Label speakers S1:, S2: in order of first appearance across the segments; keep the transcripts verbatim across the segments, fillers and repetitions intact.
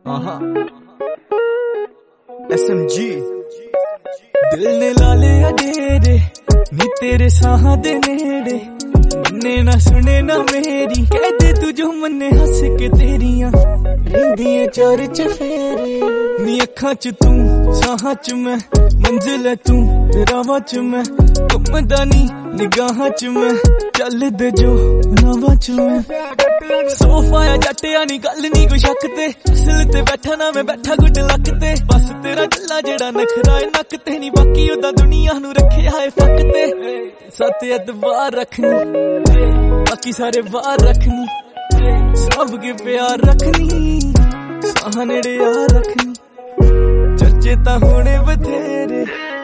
S1: S M G दिल ने ला लिया डेरे नी तेरे साह दे नेड़े मन्ने ना सुने ना मेरी कह दे तू जो मन्ने हंस के तेरियां रहिंदियां चार चफेरे नी अखां च तू साह च मैं मंजिल है तू रावां च मैं घुमदा नी निगाहां च मैं चल दे जो नावां च मैं सोफा या जटिया नी गल नी कोई शक ते असल ते बैठा ना मैं बैठा गुड लक ते बस तेरा गल्ला जेड़ा नखरा है नक ते नी बाकी ओदा दुनिया नू रखिया है फक ते सत एतबार रखनी बाकी सारे बाहर रखनी सब के प्यार रखनी साह नेड़े यार रखनी चर्चे ता होने बथेरे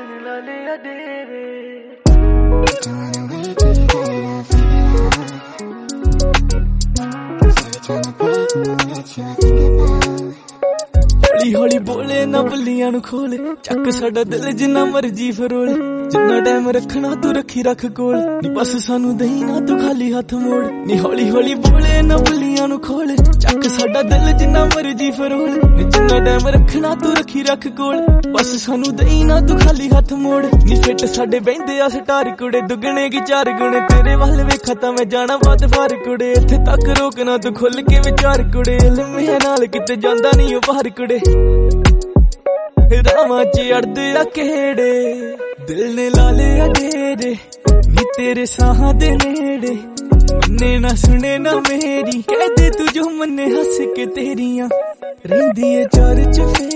S1: हौली हौली बोले ना बल्लियां नू खोले चक साडा दिल जिन्ना मर्जी फरोल जिन्ना टाइम रखना तू रखी रख कोल नी बस सानू दई ना तू खाली हाथ मोड़ नी हौली हौली बोले ना बल्लियां नू खोले चक साडा दिल जिन्ना मर्जी फरोल नी जिन्ना टाइम रखना तू रखी रख कोल बस सानू दई ना तू खाली हाथ मोड़ नी फिट साडे बहिंदे आ सटार कुड़े दुगने की चार गुणे तेरे वल वेखा तां मैं जाना बाद फार कुड़े इत्थे तक रोकना तू खुल के विचार कुड़े लम्हे नाल किते जांदा नी ओ बाहर कुड़े रावां च अड़दे आ केड़े दिल ने ला लिया डेरे नी तेरे साह दे नेड़े मन्ने ना सुने ना मेरी कह दे तू जो मन्ने हंस के तेरियां रहिंदियां चार चफेरे।